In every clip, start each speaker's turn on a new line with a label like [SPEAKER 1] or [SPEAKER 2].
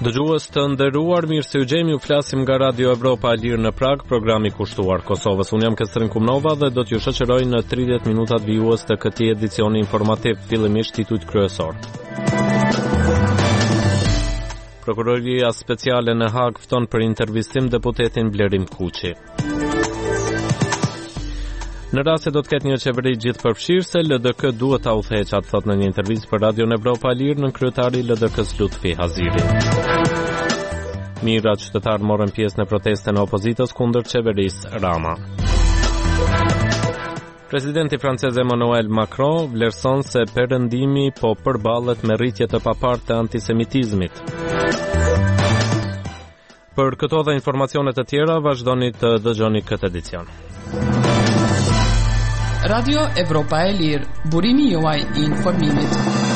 [SPEAKER 1] Dëgjues të nderuar, mirë se u gjejmë, ju flasim nga Radio Evropa e Lirë në Prag, programi kushtuar Kosovës. Unë jam Kestrin Kumnova dhe do t'ju shoqëroj në 30 minutat vijues të këtij edicioni informativ, fillimisht titujt kryesor. Prokuroria speciale në Hag fton për intervistim deputetin Blerim Kuqi. Në rast se do të ketë një qeveri gjithëpërfshirëse, LDK duhet ta udhëheqat, thot në një intervistë për Radio Evropa e Lirë në kryetari i LDK-s Lutfi Haziri. Mijëra qytetarë morën pjesë në protestën e opozitës kundër qeverisë Rama. Presidenti francez Emmanuel Macron vlerëson se perëndimi po përballet me rritje të papartë të antisemitizmit. Për këto dhe informacione të tjera, vazhdoni të dëgjoni këtë edicion.
[SPEAKER 2] Radio Evropa e Lirë, burimi juaj i informimit.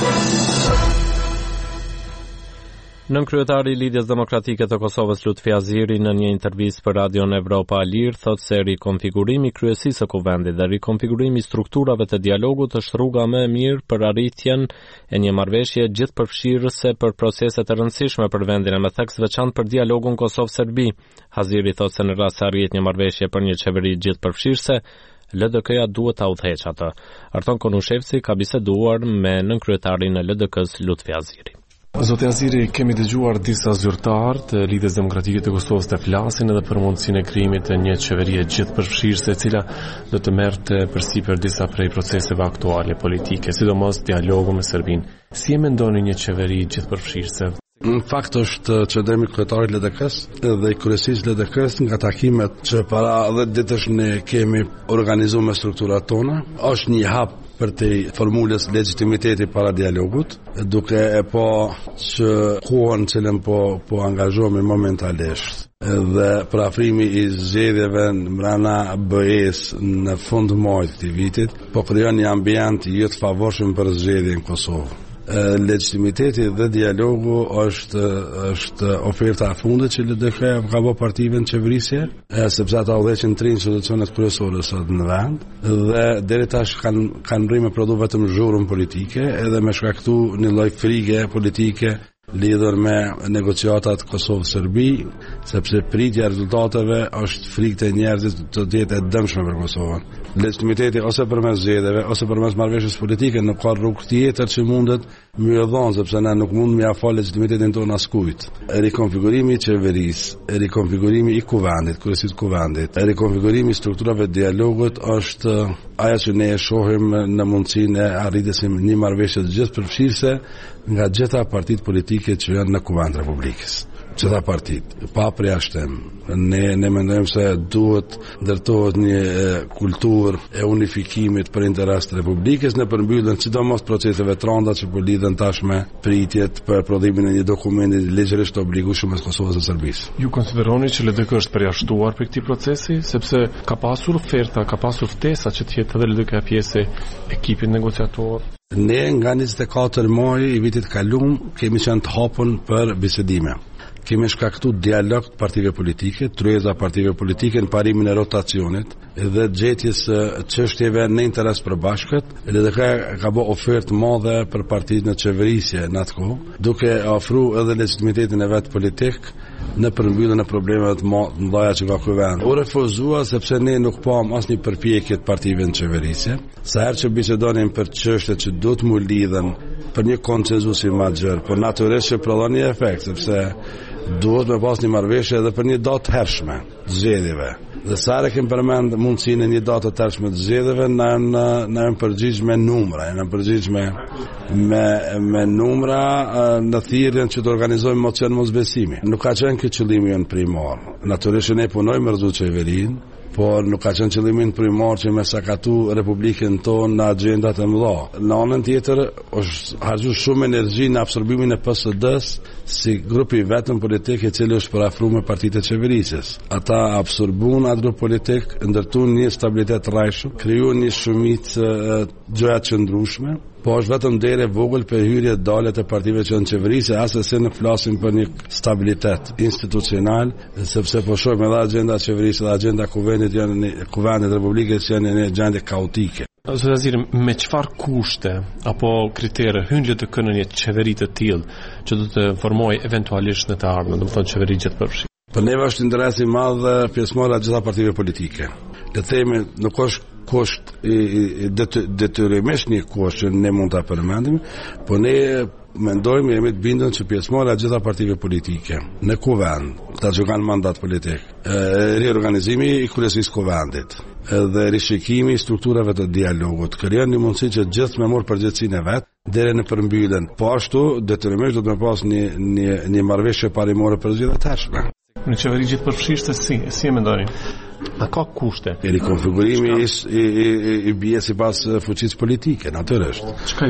[SPEAKER 1] Nën kryetari i Lidhjes Demokratike të Kosovës Lutfi Haziri në një intervistë për Radion Evropa e Lirë thotë se rikonfigurimi i kryesisë së kuvendit dhe rikonfigurimi i strukturave të dialogut është rruga më e mirë për arritjen e një marrëveshje gjithëpërfshirëse për procese të rëndësishme për vendin e me theks veçantë për dialogun Kosovë-Serbi. Haziri thotë se në rast se arrihet një marrëveshje për një qeveri gjithëpërfshirëse, LDK-ja duhet ta udhëheqë atë. Arton Konushevci ka biseduar me nënkryetarin e LDK-s Lutfi Haziri.
[SPEAKER 3] Zoti Haziri, kemi dëgjuar disa zyrtarë të Lidhjes Demokratike të Kosovës të flasin edhe për mundësinë e krijimit të një qeverie gjithëpërfshirëse e cila do të merrte përsipër disa prej proceseve aktuale politike, sidomos dialogu me Serbinë. Si e mendoni një qeveri gjithëpërfshirëse?
[SPEAKER 4] Në fakt është qëndrimi kryetarit LDK-s dhe i kryesisë LDK-s nga takimet që para 10 ditësh ne kemi organizuar me strukturat tona, është një hap për të formulës legitimiteti para dialogut, duke e po që kohën cilën po angazhohemi momentalisht dhe parafrimi i zgjedhjeve mbrana BE-s në fund muajit të vitit, po krijon një ambient jo të favorshëm për zgjedhjen në Kosovë. Legitimiteti dhe dialogu është oferta e fundit që LDK ka bërë partive në qeverisje, sepse ata udhëheqin 3 institucionet kryesore sot në vend dhe deri tash kanë rrimë produ vetëm zhurmë politike edhe me shkaktu një lloj frige politike lidhur me negociatat Kosovë-Serbi, sepse pritja e rezultateve është frikë të njerëzit të jetë e dëmshme për Kosovën. Legitimiteti ose përmes zgjedhjeve ose përmes marrëveshjes politike nuk ka rrugë tjetër që mundet më dhon, sepse ne nuk mund më afal legitimitetin tonë askujt. Rikonfigurimi i qeverisë, rikonfigurimi i kuvendit, kryesisë kuvendit, rikonfigurimi i strukturave të dialogut është ajo që ne e shohim në mundësinë e arritjes së një marrëveshje të gjithëpërfshirëse nga gjitha partitë politike që janë në kuvend Republikës. Gjitha partitë, pa përjashtim. Ne mendojmë se duhet ndërtohet një kulturë e unifikimit për interes të Republikës në përmbylljen sidomos proceseve të rënda që po lidhen tash me pritjet për prodhimin e një dokumenti ligjërisht obligueshëm mes Kosovës dhe Serbisë.
[SPEAKER 3] Ju konsideroni që LDK është përjashtuar për këtij procesi, sepse ka pasur oferta, ka pasur ftesa që të jetë edhe LDK pjesë e ekipit negociator?
[SPEAKER 4] Ne nga 24 maj i vitit kalum kemi qenë të hapur për bisedime. Kemi shkaktu dialog të partive politike, tryeza partive politike në parimin e rotacionit dhe gjetjes çështjeve në interes për bashkët. LDK ka bërë ofertë madhe për partitë në qeverisje në atë kohë, duke ofruar edhe legitimitetin e vet politik në përmbylljen e problemeve të mëdha që ka ky vend. U refuzua sepse ne nuk pam asnjë përpjekje të partive në qeverisje. Sa herë që bisedonin për çështjet që duhet mu lidhen për një konsenzus i madhër, por natyrisht që prodhon një efekt, sepse duhet me pas një marrëveshje edhe për një datë hershme të zgjedhjeve. Dhe sa herë kem përmend mundësinë e një date të hershme të zgjedhjeve, na janë përgjigj me numra, janë përgjigj me numra në thirrjen që të organizojmë mocion mosbesimi. Nuk ka qenë ky qëllimi jon primar. Natyrisht ne punojmë rrezu qeverinë, por nuk ka qenë qëllimi primar që me sakatu Republikën tonë në agjendat e mëdha. Në anën tjetër, është harxuar shumë energji në absorbimin e PSD-s si grupi vetëm politik i cili është parafruar me partitë e qeverisjes. Ata absorbuan atë grup politik, ndërtuan një stabilitet rrajshëm, krijuan një shumicë gjëra të qëndrueshme. Po është vetëm dere vogël për hyrje dalet e partive që në qeverisje, asë se në flasim për një stabilitet institucional, sepse po shohim edhe agenda qeverisje dhe agenda kuvendit Republikës janë një gjendje kaotike.
[SPEAKER 3] Zotëra Ziri, me çfarë kushte apo kritere hyn të kënë një qeveri të tillë që do të formojë eventualisht në të ardhmen, do të thonë qeveri gjithëpërfshirë?
[SPEAKER 4] Për neve është interes i madh pjesëmarrja e gjitha partive politike. Le të themi, nuk është kusht detyrimisht një kusht që ne mund ta përmendim, por ne mendojmë, jemi të bindur që pjesëmarrja e gjitha partive politike në kuvend, ata që kanë mandat politik, riorganizimi i kryesisë kuvendit, dhe rishikimi i strukturave të dialogut, krijon një mundësi që gjithë me marrë përgjegjësinë e vet deri në përmbylljen. Po ashtu detyrimisht do të pas një marrëveshje parimore për zgjedhjet e hershme.
[SPEAKER 3] Në qeveri gjithëpërfshirë si e mendoni? A ka kushte?
[SPEAKER 4] Rikonfigurimi i bie sipas fuqisë politike, natyrisht.
[SPEAKER 3] Çka i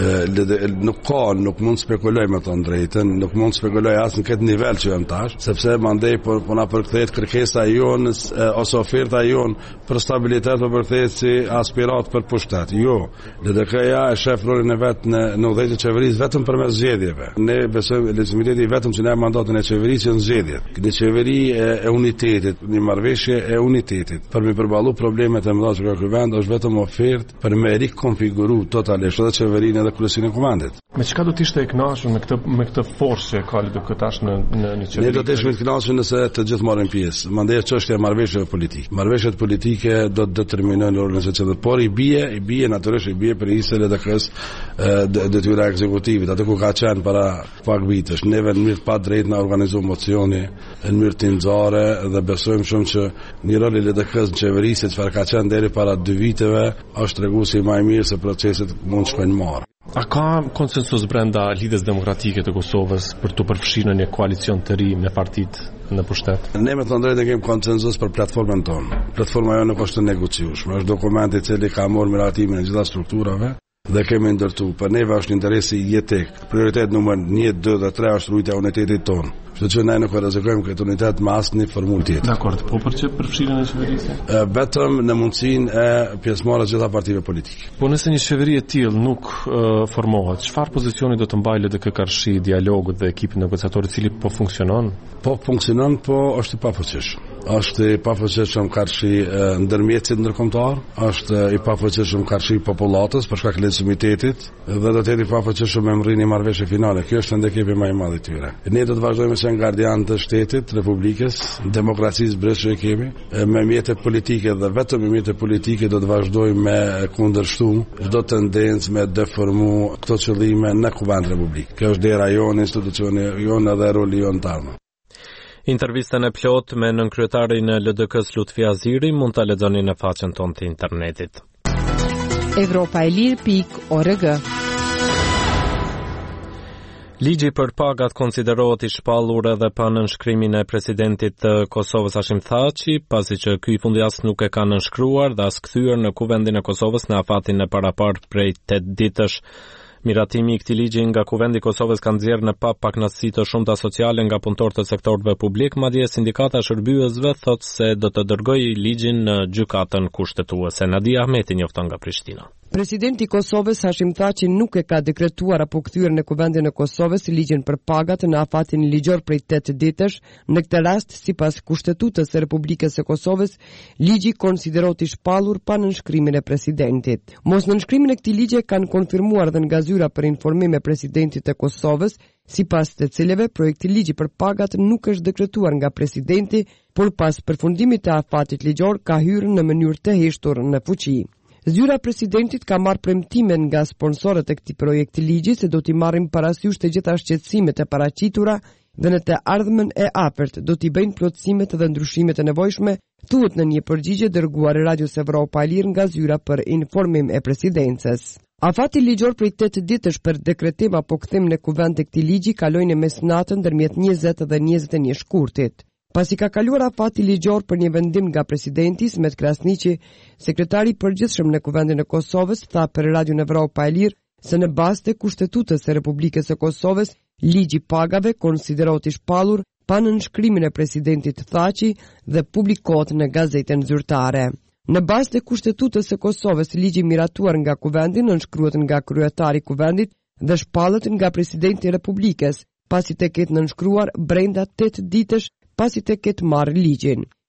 [SPEAKER 3] bie?
[SPEAKER 4] Nuk mund spekuloj me të drejtën, nuk mund spekuloj as në këtë nivel që jam tash, sepse mandej po na përkthehet kërkesa jon ose oferta jon për stabilitet apo përkthehet si aspirat për pushtet. Jo, LDK-ja e shef rolin e vet në udhëheqjen e qeverisë vetëm përmes zgjedhjeve. Ne besojmë legjitimiteti vetëm që ne mandatin e qeverisë në zgjedhjet. Këtë qeveri e unitetit, një marrëveshje e unitetit. Për me përballu problemet e mëdha që ka ky vend është vetëm ofertë për me rikonfiguru totalisht edhe qeverinë edhe kryesinë e kuvendit.
[SPEAKER 3] Me çka do të ishte e kënaqur me këtë forcë që ka LDK tash në qeveri?
[SPEAKER 4] Ne do të ishim të kënaqur nëse të gjithë marrin pjesë. Mandej çështja e marrëveshjeve politike. Marrëveshjet politike do të determinojnë rolin e qeverisë, por i bie natyrisht për isë LDK-s detyra ekzekutive, atë ku ka qenë para pak vitesh. Neve në mënyrë pa drejtë na organizoi mocioni në mënyrë timzare dhe besojmë shumë që një rol i LDK-s në qeverisë çfarë ka qenë deri para 2 viteve është treguesi më i mirë se proceset mund shkojnë marrë.
[SPEAKER 3] A ka konsensus brenda Lidhjes Demokratike të Kosovës për të përfshirë në një koalicion të ri me partitë në pushtet?
[SPEAKER 4] Ne me të drejtë kemi konsensus për platformën tonë. Platforma jonë nuk është e negociueshme, është dokumenti i cili ka marrë miratimin e gjitha strukturave dhe kemi ndërtu. Për neve është interesi jetik. Prioritet numër 1, 2 dhe 3 është rujtja e unitetit tonë. Kështu që ne nuk rrezikojmë këtë unitet me asnjë formulë tjetër.
[SPEAKER 3] Dakor, po për çfarë përfshirjen e qeverisë?
[SPEAKER 4] Vetëm në mundësinë e pjesëmarrjes gjitha partive politike.
[SPEAKER 3] Po nëse një qeveri e tillë nuk formohet, çfarë pozicioni do të mbajë LDK karshi dialogut dhe ekipit negociator i cili po funksionon?
[SPEAKER 4] Po funksionon, po është i pafuqishëm. Është i pafuqishëm karshi ndërmjetësit ndërkombëtar, është i pafuqishëm karshi popullatës për shkak të legjimitetit dhe do të jetë i pafuqishëm me mrrini marrëveshje finale. Kjo është ndekepi më i madh i tyre. Ne do të vazhdojmë në gardian të shtetit, republikës, demokracisë brendshme kemi, me mjetet politike dhe vetëm me mjetet politike do të vazhdojmë me kundërshtu çdo tendencë me deformu këto qëllime në kuvend republik. Kjo është dera jonë, institucioni jonë dhe roli jonë tarmë.
[SPEAKER 1] Intervistën e plot me nënkryetarin e LDK-s Lutfi Aziri mund ta lexoni në faqen tonë të internetit.
[SPEAKER 2] Evropailir.org.
[SPEAKER 1] Ligji për pagat konsiderohet i shpallur edhe pa nënshkrimin e presidentit të Kosovës Hashim Thaçi, pasi që ky fundjavë nuk e ka nënshkruar dhe as kthyer në kuvendin e Kosovës në afatin e parapar prej 8 ditësh. Miratimi i këtij ligji nga kuvendi i Kosovës ka nxjerrë në pa pakënaqësi të shumta sociale nga punëtorët e sektorëve publik, madje sindikata e shërbyesve thotë se do të dërgojë ligjin në gjykatën kushtetuese. Nadia Ahmeti njofton nga Prishtina.
[SPEAKER 5] Presidenti i Kosovës Hashim Thaçi nuk e ka dekretuar apo kthyer në kuvendin e Kosovës ligjin për pagat në afatin ligjor prej 8 ditësh. Në këtë rast, sipas Kushtetutës së Republikës së Kosovës, ligji konsiderohet i shpallur pa nënshkrimin e presidentit. Mos nënshkrimin e këtij ligji kanë konfirmuar dhe nga zyra për informim e presidentit të Kosovës, sipas të cilëve projekti ligji për pagat nuk është dekretuar nga presidenti, por pas përfundimit të afatit ligjor ka hyrë në mënyrë të heshtur në fuqi. Zyra presidentit ka marrë premtime nga sponsorët e këtij projekti ligji se do t'i marrin parasysh të gjitha shqetësimet e paraqitura dhe në të ardhmen e afërt do t'i bëjnë plotësimet dhe ndryshimet e nevojshme, thuhet në një përgjigje dërguar Radios Evropa e Lirë nga zyra për informim e presidencës. Afati ligjor prej 8 ditësh për dekretim apo kthim në kuvend të këtij ligji kaloi në mesnatën ndërmjet 20 dhe 21 shkurtit. Pasi ka kaluar afati ligjor për një vendim nga presidenti Ismet Krasniqi, sekretari i përgjithshëm në kuvendin e Kosovës tha për Radion Evropa e Lirë se në bazë të Kushtetutës së Republikës së Kosovës, ligji pagave konsiderohet i shpallur pa nënshkrimin e presidentit Thaçi dhe publikohet në gazetën zyrtare. Në bazë të Kushtetutës së Kosovës, ligji miratuar nga kuvendi nënshkruhet nga kryetari i kuvendit dhe shpallet nga presidenti i Republikës, pasi të ketë nënshkruar brenda 8 ditësh pasi të ketë marrë ligjin.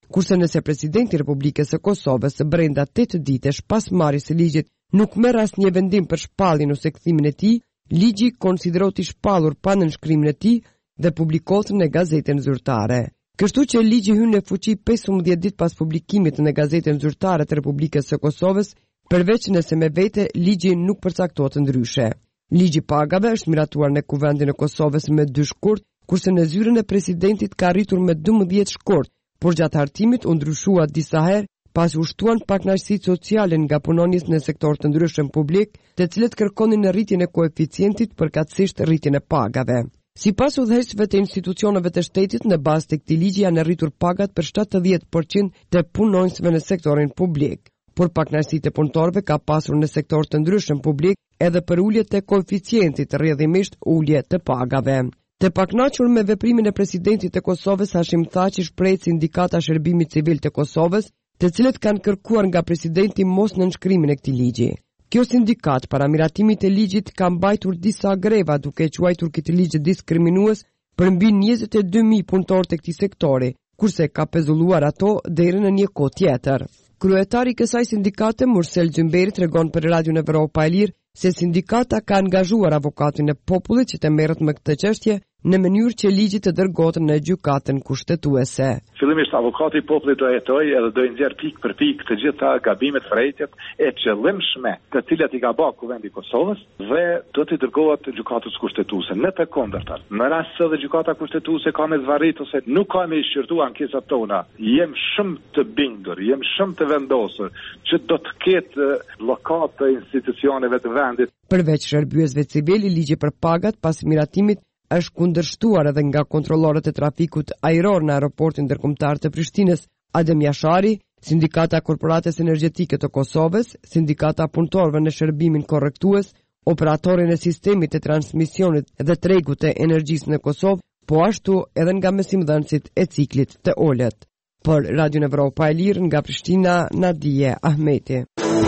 [SPEAKER 5] kurse nëse presidenti i Republikës së Kosovës brenda 8 ditësh pas marrjes së ligjit nuk merr asnjë vendim për shpalljen ose kthimin e tij, ligji konsiderohet i shpallur pa nënshkrimin e tij dhe publikohet në gazetën zyrtare. Kështu që ligji hyn në fuqi 15 ditë pas publikimit në gazetën zyrtare të Republikës së Kosovës, përveç nëse me vete ligji nuk përcaktohet ndryshe. Ligji pagave është miratuar në Kuvendin e Kosovës me 2 shkurt, kurse në zyrën e presidentit ka arritur me 12 shkurt, por gjatë hartimit u ndryshua disa herë pasi u shtuan pakënaqësitë sociale nga punonjës në sektor të ndryshëm publik, të cilët kërkonin rritjen e koeficientit përkatësisht rritjen e pagave. Sipas udhëheqësve të institucioneve të shtetit, në bazë të këtij ligji janë rritur pagat për 70% të punonjësve në sektorin publik, por pakënaqësitë e punëtorëve ka pasur në sektor të ndryshëm publik edhe për ulje të koeficientit, rrjedhimisht ulje të pagave. Të pakënaqur me veprimin e presidentit të Kosovës, Hashim Thaçi shpreh Sindikata Shërbimit Civil të Kosovës, të cilët kanë kërkuar nga presidenti mos nënshkrimin e këtij ligji. Kjo sindikat para miratimit e ligjit ka mbajtur disa greva duke quajtur këtë ligj diskriminues për mbi 22.000 punëtorë të këtij sektori, kurse ka pezulluar ato deri në një kohë tjetër. Kryetari i kësaj sindikate, Mursel Xhymberi, tregon për Radion Evropa e Lirë se sindikata ka angazhuar avokatin e popullit që të merret me këtë çështje në mënyrë që ligji të dërgohet në gjykatën kushtetuese.
[SPEAKER 6] Fillimisht avokati i popullit do hetojë edhe do i nxjerr pikë për pikë të gjitha gabimet, frejtjet e qëllimshme të cilat i ka bërë Kuvendi i Kosovës dhe do të dërgohet gjykatës kushtetuese. Në të kundërtën, në rast se gjykata kushtetuese ka me zvarrit ose nuk ka me i shqyrtu ankesat tona, jem shumë të bindur, jem shumë të vendosur që do të ketë llokat të institucioneve të vendit.
[SPEAKER 5] Përveç shërbyesve civil, ligji për pagat pas miratimit është kundërshtuar edhe nga kontrollorët e trafikut ajror në aeroportin ndërkombëtar të Prishtinës, Adem Jashari, Sindikata Korporatës Energjetike të Kosovës, Sindikata Punëtorëve në shërbimin korrektues, operatorin e sistemit të transmisionit dhe tregut të energjisë në Kosovë, po ashtu edhe nga mesimdhënësit e ciklit të olet. Për Radion Evropa e Lirë nga Prishtina, Nadije Ahmeti.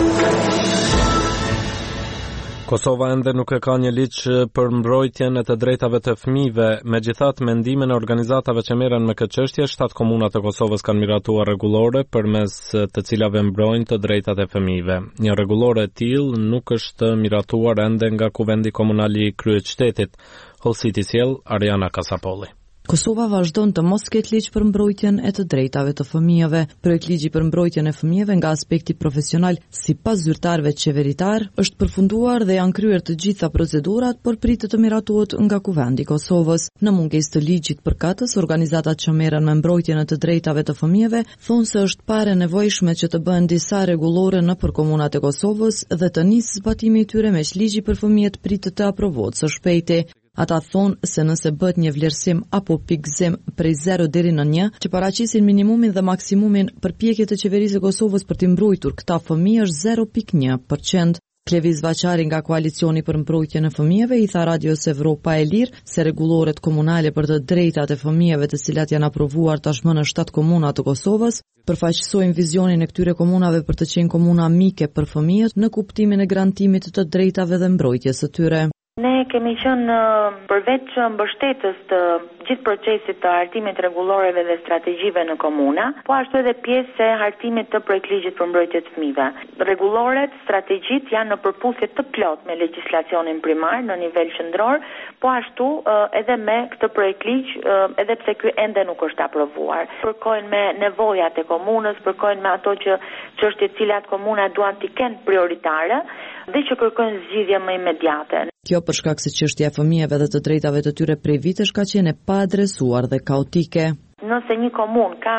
[SPEAKER 1] Kosova ende nuk e ka një ligj për mbrojtjen e të drejtave të fëmijëve, megjithatë mendimin e organizatave që merren me këtë çështje, 7 komuna të Kosovës kanë miratuar rregullore përmes të cilave mbrojnë të drejtat e fëmijëve. Një rregullore e tillë nuk është miratuar ende nga Kuvendi Komunal i Kryeqytetit. Hollësiti sjell Ariana Kasapolli.
[SPEAKER 7] Kosova vazhdon të mos ketë ligj për mbrojtjen e të drejtave të fëmijëve. Projekti për mbrojtjen e fëmijëve nga aspekti profesional, sipas zyrtarëve qeveritar, është përfunduar dhe janë kryer të gjitha procedurat, por pritet të miratohet nga Kuvendi i Kosovës. Në mungesë të ligjit përkatës, organizatat që merren me mbrojtjen e të drejtave të fëmijëve thonë se është parë nevojshme që të bëhen disa rregullore nëpër komunat e Kosovës dhe të nisë zbatimi i tyre, meq ligji për fëmijët pritet të aprovohet së shpejti. Ata thonë se nëse bëhet një vlerësim apo pikëzim prej 0 deri në 1, që paraqisin minimumin dhe maksimumin, përpjekjet e qeverisë së Kosovës për të mbrojtur këta fëmijë është 0.1%. Kleviz Vaçari nga Koalicioni për mbrojtjen e fëmijëve i tha Radios Evropa e Lirë se rregulloret komunale për të drejtat e fëmijëve, të cilat janë aprovuar tashmë në 7 komuna të Kosovës, përfaqësojnë vizionin e këtyre komunave për të qenë komuna mike për fëmijët në kuptimin e garantimit të drejtave dhe mbrojtjes së tyre.
[SPEAKER 8] Ne kemi qenë përveç mbështetës të gjithë procesit të hartimit rregulloreve dhe strategjive në komuna, po ashtu edhe pjesë e hartimit të projektligjit për mbrojtje të fëmijëve. Rregulloret, strategjit janë në përputhje të plot me legjislacionin primar në nivel qendror, po ashtu edhe me këtë projektligj, edhe pse ky ende nuk është aprovuar. Përkojnë me nevojat e komunës, përkojnë me ato çështjet cilat komuna duan t'i kenë prioritare dhe që kërkojnë zgjidhje më imediate.
[SPEAKER 7] Kjo për shkak se çështja e fëmijëve dhe të drejtave të tyre prej vitesh ka qenë pa adresuar dhe kaotike.
[SPEAKER 8] Nëse një komunë ka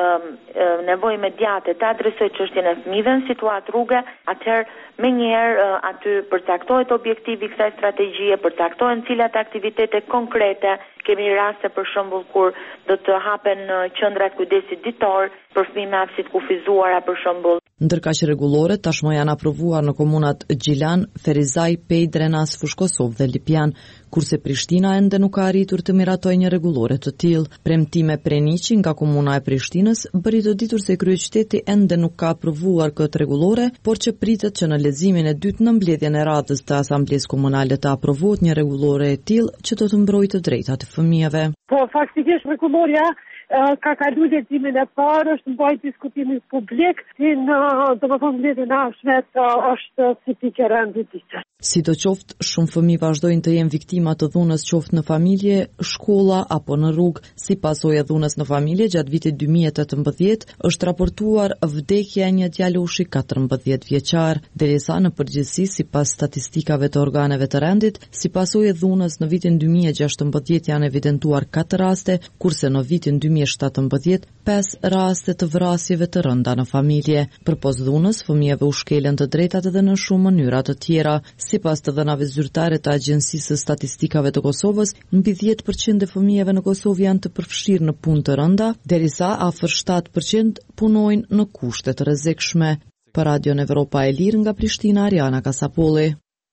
[SPEAKER 8] nevojë imediate të adresojë çështjen e fëmijëve në situatë rruge, atëherë menjëherë aty përcaktohet objektivi i kësaj strategjie, përcaktohen cilat aktivitete konkrete. Kemi raste për shembull kur do të hapen qendrat kujdesit ditor për fëmijë me aftësi të kufizuara për shembull.
[SPEAKER 7] Ndërkaq rregulloret tashmë janë aprovuar në komunat Gjilan, Ferizaj, Pej, Drenas, Fushkosov dhe Lipjan, kurse Prishtina ende nuk ka arritur të miratojë një rregullore të tillë. Premtime Preniçi nga komuna e Prishtinës bëri të ditur se kryeqyteti ende nuk ka aprovuar këtë rregullore, por që pritet që në leximin e dytë në mbledhjen e radhës të asamblesë komunale të aprovohet një rregullore e tillë që do të mbrojë të drejtat e fëmijëve.
[SPEAKER 9] Po faktikisht rregulloria ka kalu leximin e parë, është mbajt diskutimin publik, si në domethënë në ashmet është si pikë rëndë ditë.
[SPEAKER 7] Sidoqoftë, shumë fëmijë vazhdojnë të jenë viktima të dhunës qoftë në familje, shkolla apo në rrugë. Si pasojë e dhunës në familje, gjatë vitit 2018 është raportuar vdekja e një djaloshi 14 vjeçar, derisa në përgjithësi sipas statistikave të organeve të rendit, si pasojë e dhunës në vitin 2016 janë evidentuar 4 raste, kurse në vitin 2017 5 raste të vrasjeve të rënda në familje. Përpos dhunës, fëmijëve u shkelen të drejtat edhe në shumë mënyra të tjera. Sipas të dhënave zyrtare të Agjencisë së Statistikave të Kosovës, mbi 10% e fëmijëve në Kosovë janë të përfshirë në punë të rënda, derisa afër 7% punojnë në kushte të rrezikshme. Për Radion Evropa e Lirë nga Prishtina, Ariana Kasapolli.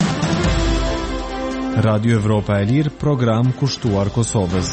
[SPEAKER 10] Radio Evropa e Lirë, program kushtuar Kosovës.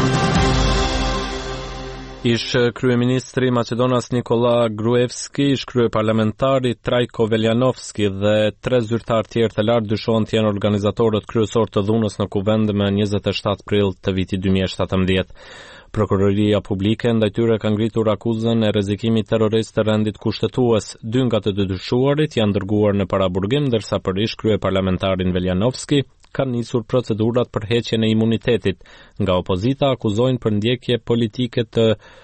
[SPEAKER 1] Ish kryeministri Maqedonas Nikola Gruevski, ish kryeparlamentari Trajko Veljanovski dhe 3 zyrtar tjerë të lartë dyshohen të jenë organizatorët kryesor të dhunës në Kuvend më 27 prill të vitit 2017. Prokuroria publike ndaj tyre ka ngritur akuzën e rrezikimit terrorist të rendit kushtetues. 2 nga të dyshuarit janë dërguar në paraburgim, ndërsa për ish kryeparlamentarin Veljanovski kanë nisur procedurat për heqjen e imunitetit. Nga opozita akuzojnë për ndjekje politike të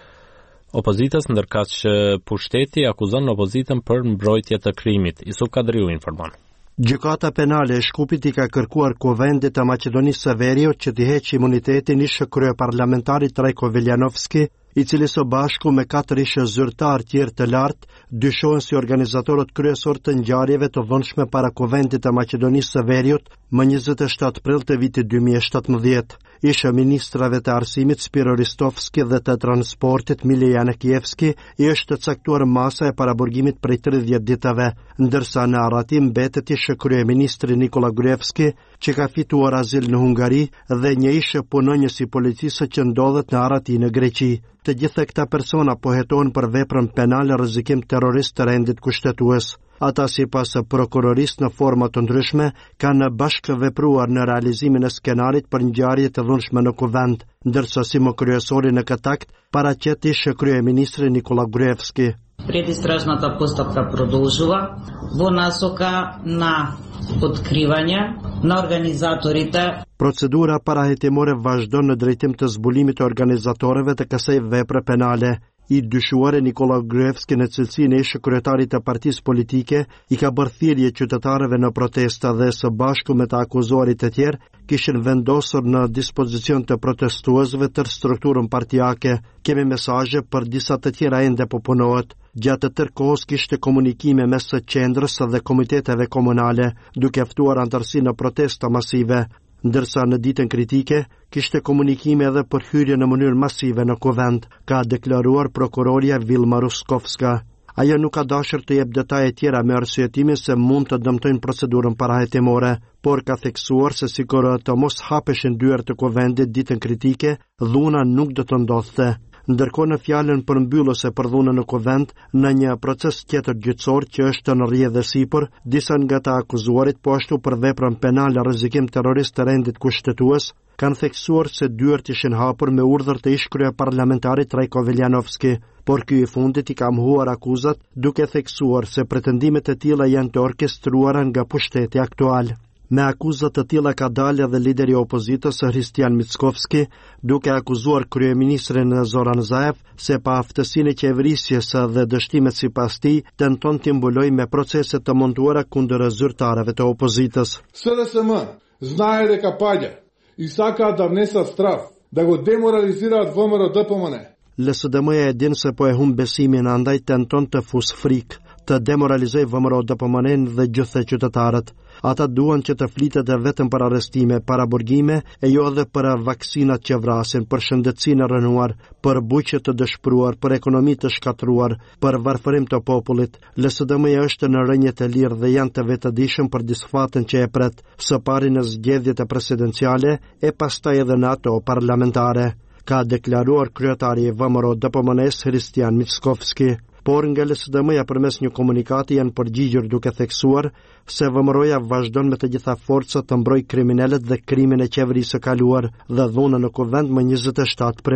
[SPEAKER 1] opozitës, ndërkaq pushteti akuzon opozitën për mbrojtje të krimit. Isuf Kadriu informon.
[SPEAKER 11] Gjykata penale e Shkupit i ka kërkuar Kuvendit të Maqedonisë së Veriut që t'i heqë imunitetin ish kryeparlamentarit Trajko Veljanovski, i cili së bashku me 4 ish zyrtar tjerë të lartë dyshohen si organizatorët kryesor të ngjarjeve të vonshme para Kuvendit të Maqedonisë së Veriut më 27 prill të vitit 2017. Ish ministrave të arsimit Spiro Ristovski dhe të transportit Milija Janekievski i është caktuar masa e paraburgimit prej 30 ditave, ndërsa në arratim mbetet ish kryeministri Nikola Gruevski, që ka fituar azil në Hungari dhe një ish punonjës i policisë që ndodhet në arrati në Greqi. Të gjitha këta persona pohetohen për veprën penale rrezikim terrorist të rendit kushtetues. Ata sipas prokurorisë në forma të ndryshme kanë bashkë vepruar në realizimin e skenarit për ngjarje të dhunshme në Kuvend, ndërsa si më kryesori në këtë akt paraqet ish kryeministri Nikola Gruevski.
[SPEAKER 12] Предистражната постапка продолжува во насока на откривање на организаторите.
[SPEAKER 11] Procedura parahetimore vazhdon në drejtim të zbulimit të organizatorëve të kësaj vepre penale. I dyshuar Nikola Gruevski në cilësinë e ish kryetarit të partisë politike i ka bërë thirrje qytetarëve në protesta dhe së bashku me të akuzuarit të tjerë kishin vendosur në dispozicion të protestuesve tërë strukturën partijake. Kemi mesazhe për disa të tjera ende po punohet. Gjatë të tërë kohës kishte komunikime mes së qendrës dhe komiteteve komunale, duke ftuar antarësi në protesta masive, ndërsa në ditën kritike kishte komunikime edhe për hyrje në mënyrë masive në Kuvend, ka deklaruar prokuroria Vilma Ruskovska. Ajo nuk ka dashur të jep detaje tjera me arsyetimin se mund të dëmtojnë procedurën parahetimore, por ka theksuar se sikur të mos hapeshin dyert të Kuvendit ditën kritike, dhuna nuk do të ndodhte. Ndërkohë në fjalën përmbyllëse për dhunën në Kuvend, në një proces tjetër gjyqësor që është në rrjedhë sipër, disa nga të akuzuarit po ashtu për veprën penale rrezikim terrorist të rendit kushtetues, kanë theksuar se dyert ishin hapur me urdhër të ish kryeparlamentarit Trajko Veljanovski, por ky i fundit i ka mohuar akuzat duke theksuar se pretendimet e tilla janë të orkestruara nga pushteti aktual. Me akuzat të tilla ka dalë edhe lideri i opozitës Hristian Mickovski, duke akuzuar kryeministrin Zoran Zaev se pa aftësinë e qeverisjes dhe dështimet sipas tij tenton të mbulojë me procese të montuara kundër zyrtarëve të opozitës.
[SPEAKER 13] СРСМ знае дека паѓа и сакаат да внесат страв, да го деморализираат ВМРО-ДПМН.
[SPEAKER 11] LSDM-ja e din se po e humb besimin, andaj tenton të fus frikë, të demoralizoj ВМРО-DPMN-n dhe gjithë qytetarët. Ata duan që të flitet vetëm për arrestime, paraburgime e jo edhe për vaksinat që vrasin, për shëndetësinë e rënuar, për buqe të dëshpëruar, për ekonomi të shkatruar, për varfërim të popullit. LSDM-ja është në rënje të lirë dhe janë të vetëdijshëm për disfatën që e pret, së pari në zgjedhjet e presidenciale e pastaj edhe në ato parlamentare, ka deklaruar kryetari i ВМРО-DPMN-s Hristian Mickovski. Por nga LSDM-ja përmes një komunikati janë përgjigjur duke theksuar se ВМРО-ja vazhdon me të gjitha forcat të mbrojë kriminalët dhe krimin e qeverisë së kaluar dhe dhunën në Kuvend më 27 prill.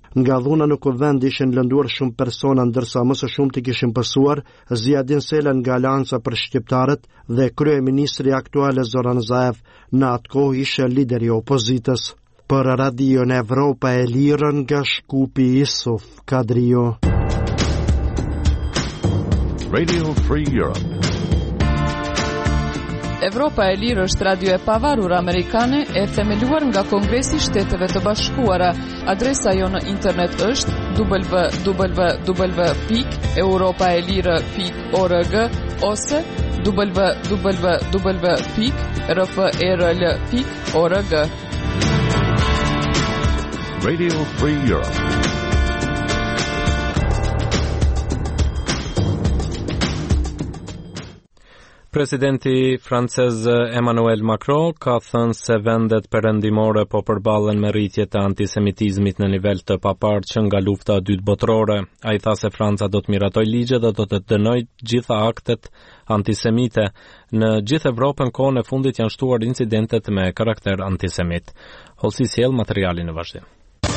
[SPEAKER 11] Nga dhuna në kuvend ishin lënduar shumë persona, ndërsa më së shumti kishin pësuar Ziadin Selën nga Alianca për Shqiptarët dhe kryeministri aktuale Zoran Zaev, në atë kohë ishte lideri i opozitës. Për Radion Evropa e Lirë nga Shkupi, Isuf Kadrio.
[SPEAKER 14] Radio Free Europe.
[SPEAKER 2] Evropa e Lirë është radio e pavarur amerikane e themeluar nga Kongresi i Shteteve të Bashkuara. Adresa jo në internet është www.europaelire.org ose www.rfrl.org.
[SPEAKER 14] Radio Free Europe.
[SPEAKER 1] Presidenti francez Emmanuel Macron ka thënë se vendet perëndimore po përballen me rritje të antisemitizmit në nivel të paparë që nga lufta e dytë botërore. Ai tha se Franca do të miratojë ligje dhe do të dënojë gjitha aktet antisemite. Në gjithë Evropën kohën e fundit janë shtuar incidentet me karakter antisemit. Holsi sjell materialin në vazhdim.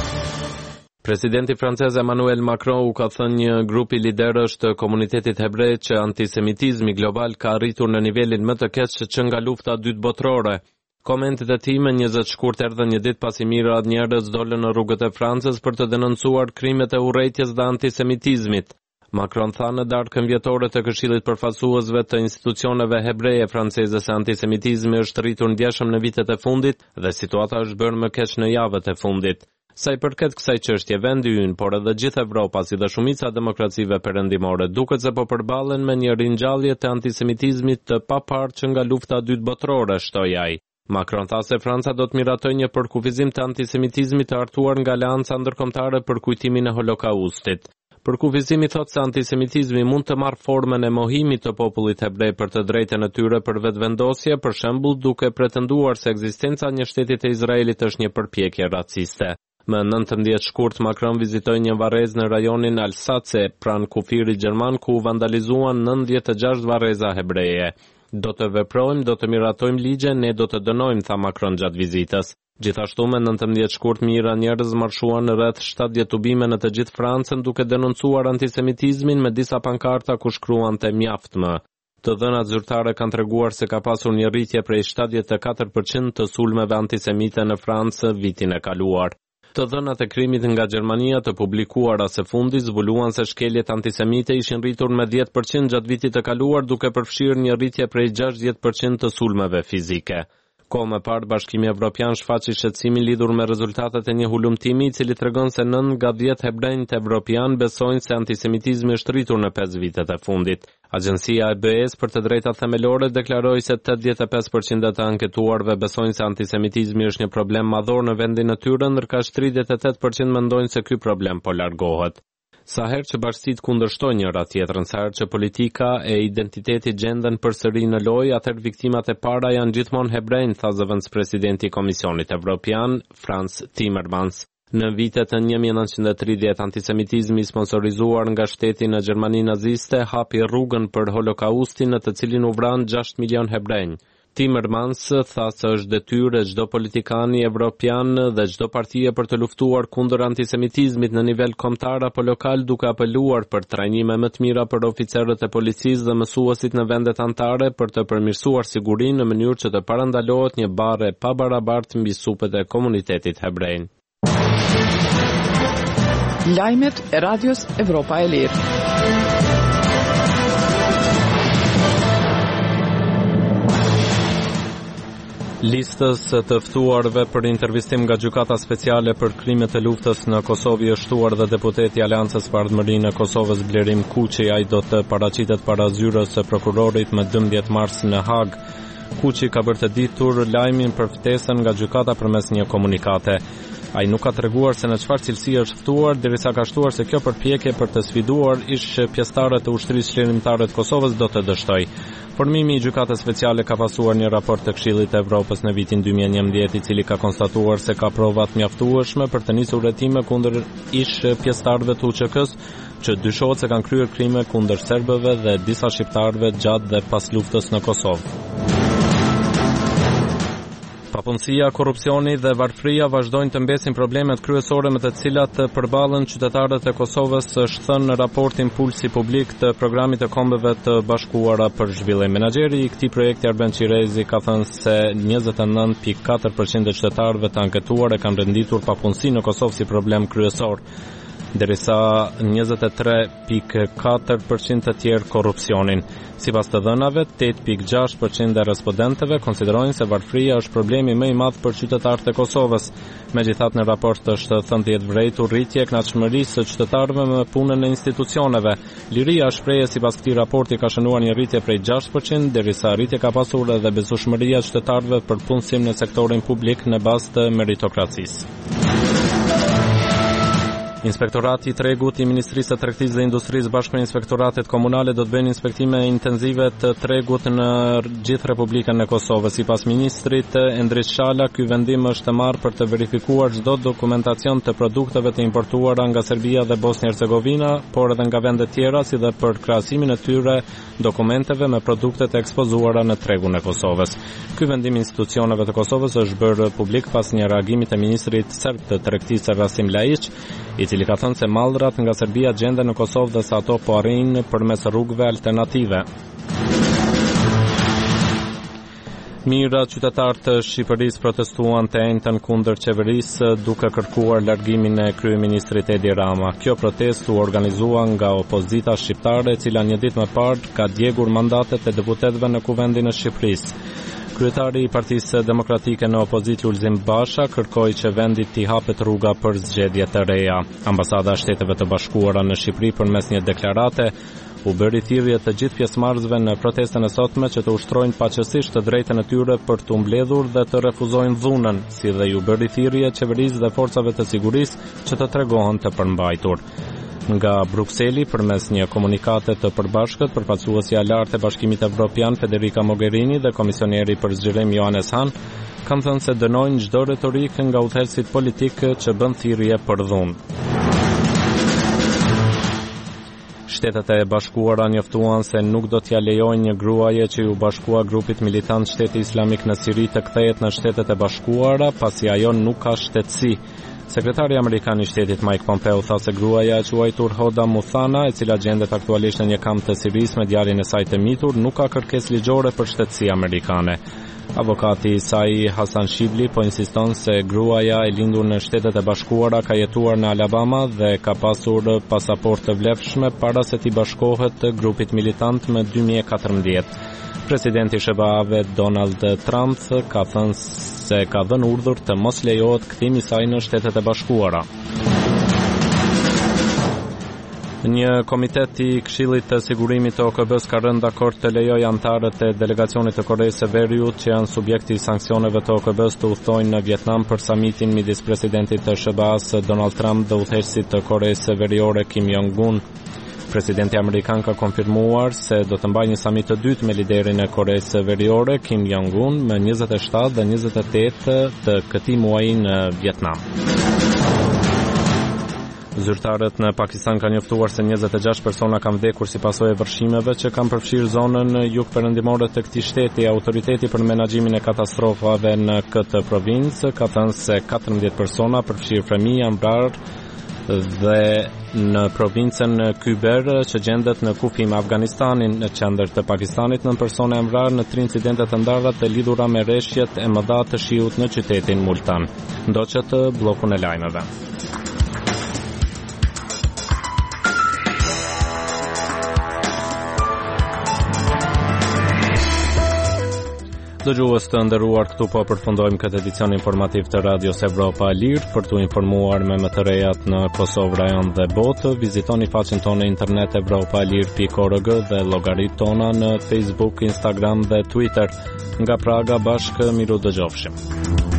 [SPEAKER 1] Presidenti francez Emmanuel Macron u ka thënë një grupi liderësh të komunitetit hebrej që antisemitizmi global ka arritur në nivelin më të keq që nga lufta e dytë botërore. Komentet e tij më 20 shkurt erdhën një ditë pasi mijëra njerëz dolën në rrugët e Francës për të denoncuar krimet e urrejtjes dhe antisemitizmit. Macron tha në darkën vjetore të Këshillit përfaqësuesve të institucioneve hebreje franceze se antisemitizmi është rritur ndjeshëm në vitet e fundit dhe situata është bërë më keq në javët e fundit. Sa i përket kësaj çështje, vendi ynë, por edhe gjithë Evropa, si dhe shumica e demokracive perëndimore, duket se po përballen me një ringjallje të antisemitizmit të paparë që nga lufta e dytë botërore, shtoi ai. Macron tha se Franca do të miratojë një përkufizim të antisemitizmit të hartuar nga Aleanca Ndërkombëtare për kujtimin e Holokaustit. Përkufizimi thotë se antisemitizmi mund të marrë formën e mohimit të popullit hebrej për të drejtën e tyre për vetvendosje, për shembull duke pretenduar se ekzistenca e një shteti të Izraelit është një përpjekje raciste. Më 19 shkurt Macron vizitoi një varrez në rajonin Alsace, pranë kufirit gjerman, ku vandalizuan 96 varreza hebreje. Do të veprojmë, do të miratojmë ligje, ne do të dënojmë, tha Macron gjatë vizitës. Gjithashtu me 19 shkurt mijëra njerëz marshuan në rreth 70 tubime në të gjithë Francën duke denoncuar antisemitizmin me disa pankarta ku shkruante mjaft më. Të dhënat zyrtare kanë treguar se ka pasur një rritje prej 74% të sulmeve antisemite në Francë vitin e kaluar. Të dhënat e krimit nga Gjermania të publikuara së fundit zbuluan se shkeljet antisemite ishin rritur me 10% gjatë vitit të kaluar duke përfshirë një rritje prej 60% të sulmeve fizike. Kohë më parë Bashkimi Evropian shfaqi shqetësimin lidhur me rezultatet e një hulumtimi i cili tregon se 9 nga 10 hebrejt evropian besojnë se antisemitizmi është rritur në 5 vitet e fundit. Agjencia e BE-s për të drejtat themelore deklaroi se 85% e të anketuarve besojnë se antisemitizmi është një problem madhor në vendin e tyre, ndërkësh 38% mendojnë se ky problem po largohet. Sa herë që bashkësitë kundërshtojnë njëra tjetrën, sa herë që politika e identitetit gjenden përsëri në lojë, atëherë viktimat e para janë gjithmonë hebrejt, tha zëvendëspresidenti i Komisionit Evropian, Frans Timmermans. Në vitet e 1930, antisemitizmi sponsorizuar nga shteti në Gjermani naziste hapi rrugën për Holokaustin në të cilin u vran 6 milion hebrej. Timmermans tha se është detyrë e çdo politikani evropian dhe çdo partie për të luftuar kundër antisemitizmit në nivel kombëtar apo lokal, duke apeluar për trajnime më të mira për oficerët e policisë dhe mësuesit në vendet anëtare për të përmirësuar sigurinë në mënyrë që të parandalohet një barre pa barabartë mbi supet e komunitetit hebrej.
[SPEAKER 2] Lajmet e Radios Evropa e Lirë.
[SPEAKER 1] Listës të ftuarve për intervistim nga gjykata speciale për krimet e luftës në Kosovë është ftuar dhe deputeti i Aleancës për Ardhmërinë e Kosovës Blerim Kuçi. Ai do të paraqitet para zyrës së prokurorit më 12 mars në Hag. Kuçi ka bërë të ditur lajmin për ftesën nga gjykata përmes një komunikate. Ai nuk ka treguar se në çfarë cilësi është ftuar, derisa ka shtuar se kjo përpjekje për të sfiduar ish pjesëtarët e ushtrisë çlirimtare të Kosovës do të dështojë. Formimi i gjykatës speciale ka pasuar një raport të Këshillit të Evropës në vitin 2011, i cili ka konstatuar se ka prova të mjaftueshme për të nisur hetime kundër ish pjesëtarëve të UÇK-s, që dyshohet se kanë kryer krime kundër serbëve dhe disa shqiptarëve gjatë dhe pas luftës në Kosovë. Papunësia, korrupsioni dhe varfëria vazhdojnë të mbesin problemet kryesore me të cilat përballen qytetarët e Kosovës, është thënë në raportin Pulsi Publik të Programit të Kombeve të Bashkuara për Zhvillim. Menaxheri i këtij projekti Arben Qirezi ka thënë se 29.4% e qytetarëve të anketuar e kanë renditur papunësinë në Kosovë si problem kryesor, derisa 23.4% të tjerë korrupsionin. Sipas të dhënave, 8.6% e respondentëve konsiderojnë se varfëria është problemi më i madh për qytetarët e Kosovës. Megjithatë, në raport është thënë të jetë vërejtur rritje e kënaqësisë së qytetarëve me punën në institucioneve. Liria shprehje sipas këtij raporti ka shënuar një rritje prej 6%, derisa rritje ka pasur edhe besueshmëria e qytetarëve për punësim në sektorin publik në bazë të meritokracisë. Inspektorati i Tregut i Ministrisë së Tregtisë dhe Industrisë bashkë me inspektoratet komunale do të bëjnë inspektime intensive të tregut në gjithë Republikën e Kosovës. Sipas ministrit Endris Shala, ky vendim është marrë për të verifikuar çdo dokumentacion të produkteve të importuara nga Serbia dhe Bosnia-Hercegovina, por edhe nga vende tjera, si dhe për krahasimin e tyre dokumenteve me produktet e ekspozuara në tregun e Kosovës. Ky vendim i institucioneve të Kosovës është bërë publik pas një reagimi të ministrit serb të Tregtisë Rasim Laić, i cili ka thënë se mallrat nga Serbia gjenden në Kosovë dhe se ato po arrijnë përmes rrugëve alternative. Mijëra qytetarë të Shqipërisë protestuan të njëjtën kundër qeverisë duke kërkuar largimin e kryeministrit Edi Rama. Kjo protestë u organizua nga opozita shqiptare, e cila një ditë më parë ka djegur mandatet e deputetëve në Kuvendin e Shqipërisë. Kryetari i Partisë Demokratike në opozitë Lulzim Basha kërkoi që vendi t'i hapet rruga për zgjedhje të reja. Ambasada e Shteteve të Bashkuara në Shqipëri përmes një deklarate u bëri thirrje të gjithë pjesëmarrësve në protestën e sotme që të ushtrojnë paqësisht të drejtën e tyre për të mbledhur dhe të refuzojnë dhunën, si dhe ju bëri thirrje qeverisë dhe forcave të sigurisë që të tregohen të përmbajtur. Nga Brukseli, përmes një komunikate të përbashkët, përfaqësuesja e lartë e Bashkimit Evropian Federica Mogherini dhe komisioneri për zgjerim Johannes Hahn kanë thënë se dënojnë çdo retorikë nga udhëheqësit politikë që bën thirrje për dhunë. Shtetet e Bashkuara njoftuan se nuk do t'ja lejojnë një gruaje që u bashkua grupit militant Shteti Islamik në Siri të kthehet në Shtetet e Bashkuara, pasi ajo nuk ka shtetësi. Sekretari Amerikan i Shtetit Mike Pompeo tha se gruaja e quajtur Hoda Muthana, e cila gjendet aktualisht në një kamp të Sirisë me djalin e saj të mitur, nuk ka kërkesë ligjore për shtetësi amerikane. Avokati i saj Hasan Shibli po insiston se gruaja e lindur në Shtetet e Bashkuara ka jetuar në Alabama dhe ka pasur pasaportë të vlefshme para se t'i bashkohet grupit militant më 2014. Presidenti i SBA-ve Donald Trump ka thënë se ka dhënë urdhër të mos lejohet kthimi i saj në Shtetet e Bashkuara. Një komitet i Këshillit të Sigurimit të OKB-s ka rënë dakord të lejojë anëtarët e delegacionit të Koreas së Veriut që janë subjekti i sanksioneve të OKB-s të udhtojnë në Vietnam për samitin midis presidentit të SBA-s Donald Trump dhe udhëheqësit të Koreas së Veriore Kim Jong-un. Presidenti amerikan ka konfirmuar se do të mbajë një samit të dytë me liderin e Koreas së Veriore Kim Jong-un më 27 dhe 28 të këtij muaji në Vietnam. Zyrtarët në Pakistan kanë njoftuar se 26 persona kanë vdekur si pasojë e vërshimeve që kanë përfshirë zonën jugperëndimore të këtij shteti. Autoriteti për menaxhimin e katastrofave në këtë provincë ka thënë se 14 persona përfshirë fëmijë janë vrarë dhe në provincën Khyber që gjendet në kufi me Afganistanin, në qendër të Pakistanit 9 persona janë vrarë në 3 incidente të ndara të lidhura me rreshjet e mëdha të shiut në qytetin Multan. Ndoqët bllokun e lajmeve. Dëgjues të nderuar, këtu po përfundojmë këtë edicion informativ të Radios Evropa e Lirë. Për t'u informuar me më të rejat në Kosovë, rajon dhe botë, vizitoni faqen tonë internet evropaelir.org dhe llogaritë tona në Facebook, Instagram dhe Twitter. Nga Praga bashkë miru dëgjofshim.